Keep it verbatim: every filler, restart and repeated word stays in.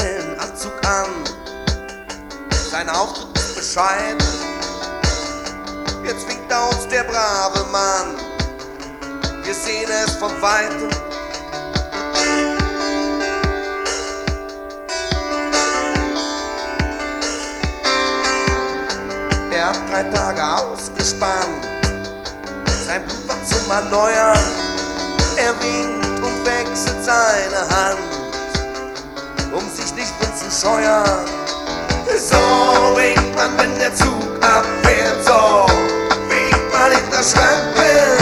hellen Anzug an. Sein Auftritt ist bescheiden, jetzt winkt er uns der brave Mann. Wir sehen es von Weitem. Er hat drei Tage ausgespannt, sein Blut war zum Erneuern. Er winkt und wechselt seine Hand, um sich nicht von zu scheuern. So winkt man, wenn der Zug abfährt, so winkt man hinter Schranken.